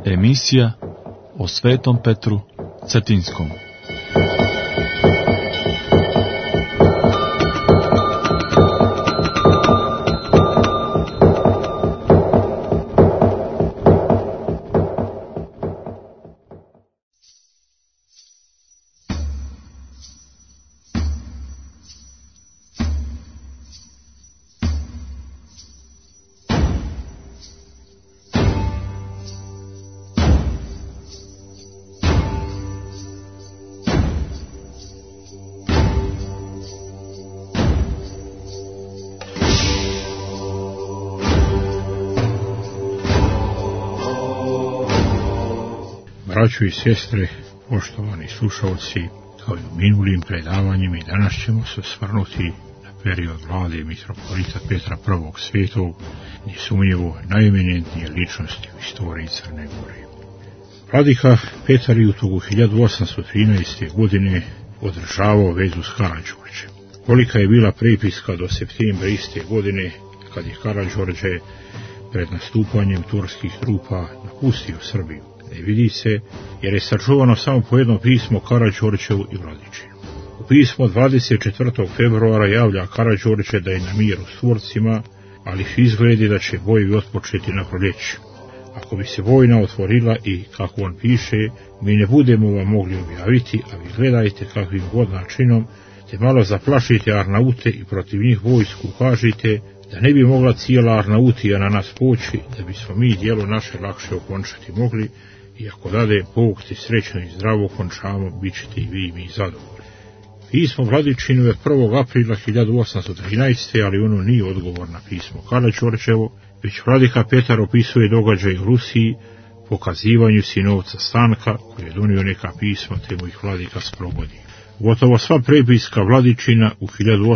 Emisija o Svetom Petru Cetinskom. Braćo i sestre, poštovani slušalci, kao i u minulim predavanjima i danas ćemo se osvrnuti na period vlade mitropolita Petra I. Svetog, nesumnjivo najeminentnije ličnosti u istoriji Crne Gore. Vladika Petar je u togu 1813. godine održavao vezu s Karađorđem. Kolika je bila prepiska do septembra iste godine, kad je Karađorđe pred nastupanjem turskih trupa napustio Srbiju. Ne vidi se, jer je sačuvano samo po jedno pismo Karađorđevu i Vladičinu. U pismu 24. februara javlja Karađorđe da je na miru s Turcima, ali izgledi da će bojevi otpočeti na proljeću. Ako bi se vojna otvorila i, kako on piše, mi ne budemo vam mogli objaviti, a vi gledajte kakvim god načinom, te malo zaplašite Arnaute i protiv njih vojsku kažite, da ne bi mogla cijela Arnautija na nas poći, da bismo mi djelo naše lakše okončati mogli, i ako dade Bog te srećno i zdravo končamo, bit ćete i vi i mi zadovoljni. Pismo Vladičinu je 1. aprila 1813. ali ono nije odgovor na pismo Karađorđevo, već vladika Petar opisuje događaj u Rusiji, pokazivanju sinovca Stanka, koji je donio neka pisma, te mu ih vladika sprovodi. Gotovo sva prepiska Vladičina u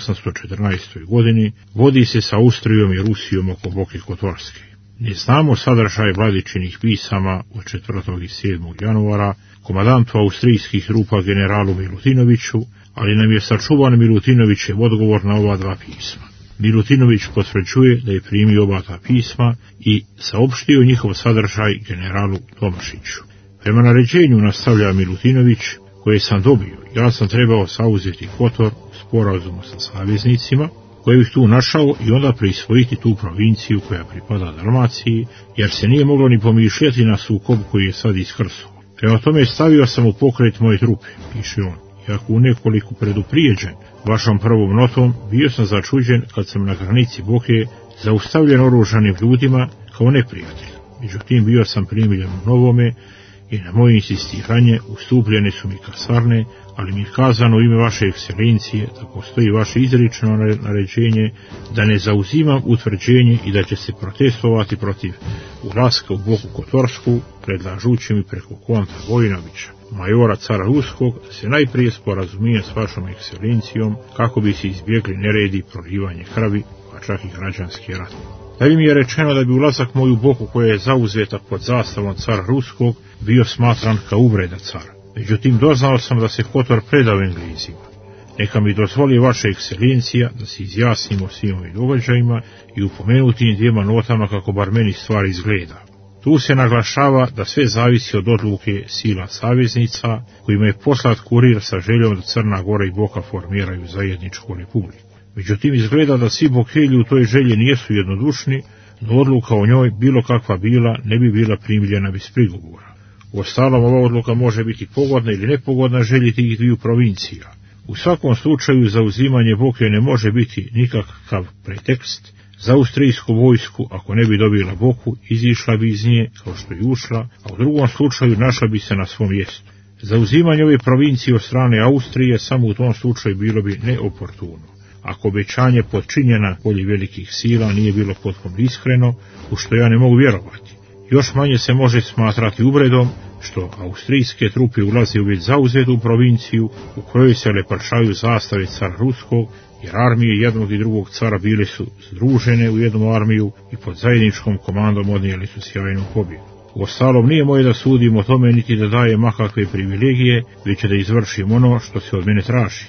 1814. godini vodi se sa Austrijom i Rusijom oko Boke Kotorske. Ne znamo sadržaj Vladičinih pisama od 4. i 7. januara komandantu austrijskih trupa generalu Milutinoviću, ali nam je sačuvan Milutinovićev odgovor na ova dva pisma. Milutinović potvrđuje da je primio oba ta pisma i saopštio njihov sadržaj generalu Tomašiću. Prema naređenju, nastavlja Milutinović, koje sam dobio, ja sam trebao sauzeti Kotor u sporazumu sa saveznicima, koje bih tu našao i onda prisvojiti tu provinciju koja pripada Dalmaciji, jer se nije moglo ni pomišljati na sukob koji je sad iskrsao. Prema tome stavio sam u pokret moje trupe, piše on, iako nekoliko preduprijeđen vašom prvom notom, bio sam začuđen kad sam na granici Boke zaustavljen oružanim ljudima kao neprijatelj. Međutim, bio sam primiljen u Novome i na moje insistiranje ustupljene su mi kasarne, ali mi je kazano u ime vaše ekscelencije da postoji vaše izričeno naređenje da ne zauzimam utvrđenje i da će se protestovati protiv ulaska u Boku Kotorsku, predlažući mi preko konta Vojinovića, majora cara Ruskog, da se najprije sporazumijem s vašom ekscelencijom kako bi se izbjegli neredi i prolivanje krvi, pa čak i građanski rat. Da bi mi je rečeno da bi ulazak moju Boku, koja je zauzeta pod zastavom cara Ruskog, bio smatran kao uvreda cara. Međutim, doznao sam da se Kotor predao Englezima. Neka mi dozvoli vaša ekscelencija da se izjasnimo svim ovim događajima i upomenutim dvijema notama kako bar meni stvar izgleda. Tu se naglašava da sve zavisi od odluke sila saveznica, kojima je poslat kurir sa željom da Crna Gora i Boka formiraju zajedničku republiku. Međutim, izgleda da svi Bokelji u toj želji nijesu jednodušni, no odluka o njoj, bilo kakva bila, ne bi bila primljena bez prigovora. Uostalom, ova odluka može biti pogodna ili nepogodna želji tih dviju provincija. U svakom slučaju, zauzimanje Boke ne može biti nikakav pretekst za austrijsku vojsku. Ako ne bi dobila Boku, izišla bi iz nje kao što je ušla, a u drugom slučaju našla bi se na svom mjestu. Zauzimanje ove provincije od strane Austrije samo u tom slučaju bilo bi neoportuno. Ako obećanje podčinjena volji velikih sila nije bilo potpuno iskreno, u što ja ne mogu vjerovati. Još manje se može smatrati uvredom što austrijske trupe ulaze u već zauzetu provinciju u kojoj se lepršaju zastave cara Ruskog, jer armije jednog i drugog cara bile su združene u jednu armiju i pod zajedničkom komandom odnijeli su sjajnu pobjedu. Uostalom, nije moje da sudim o tome niti da daje makakve privilegije, već da izvršim ono što se od mene traži.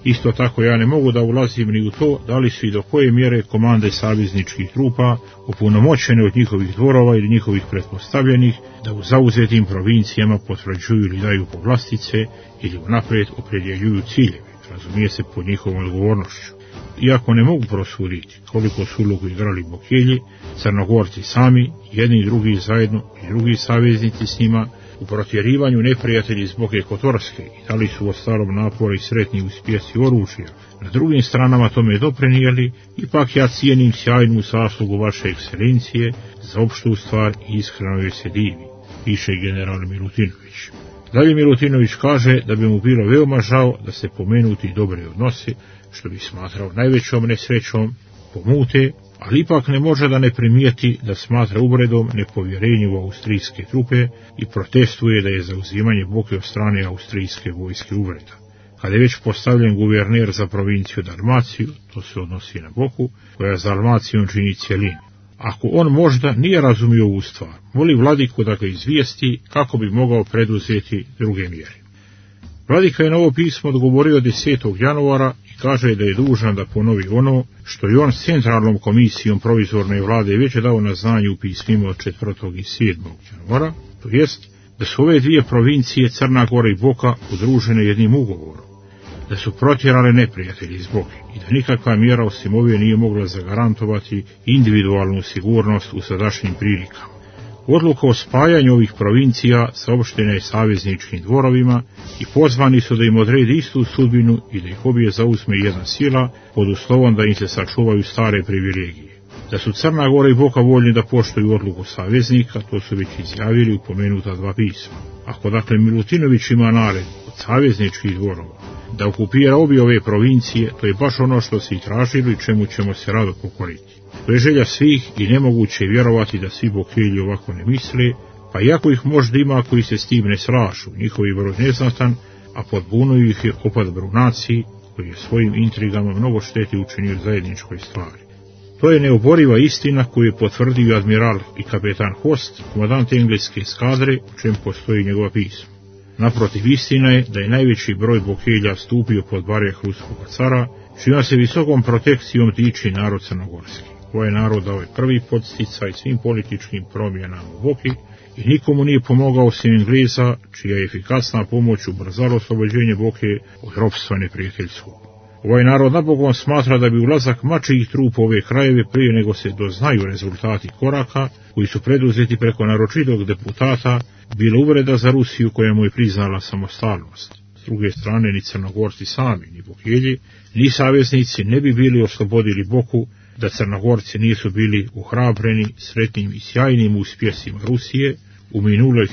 Isto tako ja ne mogu da ulazim ni u to da li su i do koje mjere komande savezničkih trupa opunomoćene od njihovih dvorova ili njihovih pretpostavljenih da u zauzetim provincijama potvrđuju ili daju povlastice ili unaprijed opredjeljuju ciljeve, razumije se pod njihovom odgovornošću. Iako ne mogu prosuditi koliko su ulogu igrali Bokelji, Crnogorci sami, jedni i drugi zajedno i drugi saveznici s njima, u protjerivanju neprijatelji iz Boke Kotorske i da li su ostalom napori sretni uspjesi oružja na drugim stranama tome doprinijeli, ipak ja cijenim sjajnu zaslugu vaše ekscelencije za opštu stvar i iskreno joj se divi, piše general Milutinović. Dalje Milutinović kaže da bi mu bilo veoma žao da se pomenuti dobre odnosi, što bi smatrao najvećom nesrećom, pomute, ali ipak ne može da ne primijeti da smatra uvredom nepovjerenje u austrijske trupe i protestuje da je zauzimanje Boke od strane austrijske vojske uvreda. Kada je već postavljen guverner za provinciju Dalmaciju, to se odnosi na Boku, koja za Dalmacijom čini cjelinu. Ako on možda nije razumio ovu stvar, moli vladiku da ga izvijesti kako bi mogao preduzeti druge mjere. Vladika je na ovo pismo odgovorio 10. januara i kaže da je dužan da ponovi ono što je on s centralnom komisijom provizorne vlade već dao na znanje u pismima od 4. i 7. januara, to jest da su ove dvije provincije Crna Gora i Boka udružene jednim ugovorom, da su protjerale neprijatelji iz Boke i da nikakva mjera osim ove nije mogla zagarantovati individualnu sigurnost u sadašnjim prilikama. Odluka o spajanju ovih provincija saopštena je savezničkim dvorovima i pozvani su da im odredi istu sudbinu i da ih obje zauzme jedna sila pod uslovom da im se sačuvaju stare privilegije. Da su Crna Gora i Boka voljni da poštuju odluku saveznika, to su već izjavili u pomenuta dva pisma. Ako dakle Milutinović ima naredbu od savezničkih dvorova da okupira obje ove provincije, to je baš ono što se i tražili i čemu ćemo se rado pokoriti. To je želja svih i nemoguće je vjerovati da svi Bokelji ovako ne misle, pa iako ih možda ima koji se s tim ne slažu, njihovi broj neznatan, a podbunuju ih je opad Brunaciji, koji je svojim intrigama mnogo šteti učinio zajedničkoj stvari. To je neoboriva istina koju je potvrdio admiral i kapetan Host, komandant engleske eskadre, u čem postoji njegova pisma. Naprotiv, istina je da je najveći broj Bokelja stupio pod barjak ruskog cara, čima se visokom protekcijom tiče narod crnogorski. Ovaj narod dao je prvi podsticaj svim političkim promjenama u Boki i nikomu nije pomogao osim Engleza, čija je efikasna pomoć ubrzala oslobođenje Boke od ropstva neprijateljskog. Ovaj narod napokon smatra da bi ulazak mačijih trupa u ove krajeve prije nego se doznaju rezultati koraka koji su preduzeti preko naročitog deputata bila uvreda za Rusiju koja mu je priznala samostalnost. S druge strane, ni Crnogorci sami, ni Bokelji, ni saveznici ne bi bili oslobodili Boku da Crnogorci nisu bili uhrabreni sretnim i sjajnim uspjesima Rusije u minuloj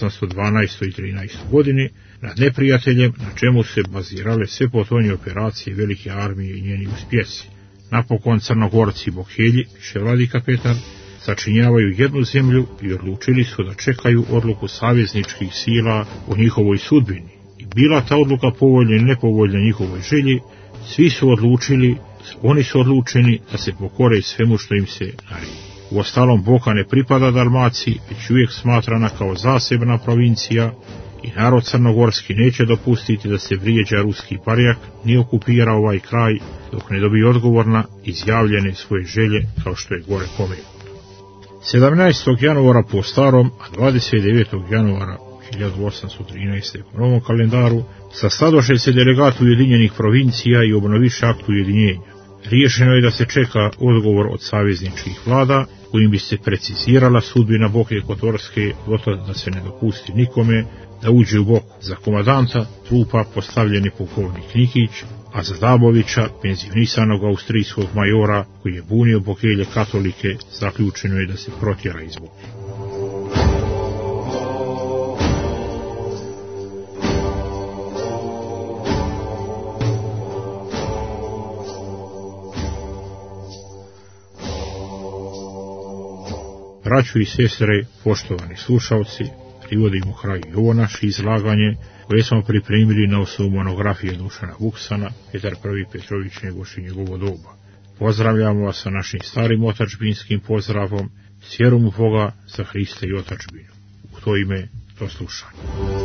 1812. i 13. godini nad neprijateljem, na čemu se bazirale sve potonje operacije velike armije i njeni uspjesi. Napokon Crnogorci i Bokelji, piše vladika Petar, sačinjavaju jednu zemlju i odlučili su da čekaju odluku savezničkih sila o njihovoj sudbini. I bila ta odluka povoljna i nepovoljna njihovoj želji, oni su odlučeni da se pokore svemu što im se naredi. Uostalom, Boka ne pripada Dalmaciji, već uvijek smatrana kao zasebna provincija i narod crnogorski neće dopustiti da se vrijeđa ruski parjak ni okupira ovaj kraj dok ne dobije odgovor na izjavljene svoje želje kao što je gore pomenuto. 17. januara po starom, a 29. januara 1813. po novom kalendaru sastadoše se delegati Ujedinjenih provincija i obnoviše akt ujedinjenja. Riješeno je da se čeka odgovor od savezničkih vlada kojim bi se precizirala sudbina Boke Kotorske, gotovo da se ne dopusti nikome da uđe u Boku. Za komandanta trupa postavljen je pukovnik Nikić, a za Dabovića, penzionisanog austrijskog majora koji je bunio Bokelje katolike, zaključeno je da se protjera iz Boke. Braćo i sestre, poštovani slušalci, privodimo kraju i ovo naše izlaganje koje smo pripremili na osnovu monografije Dušana Vuksana, Petar I. Petrović Njegoš i njegovo doba. Pozdravljamo vas sa našim starim otačbinskim pozdravom, s vjerom u Boga, za Hrista i otačbinu. U to ime, do slušanja.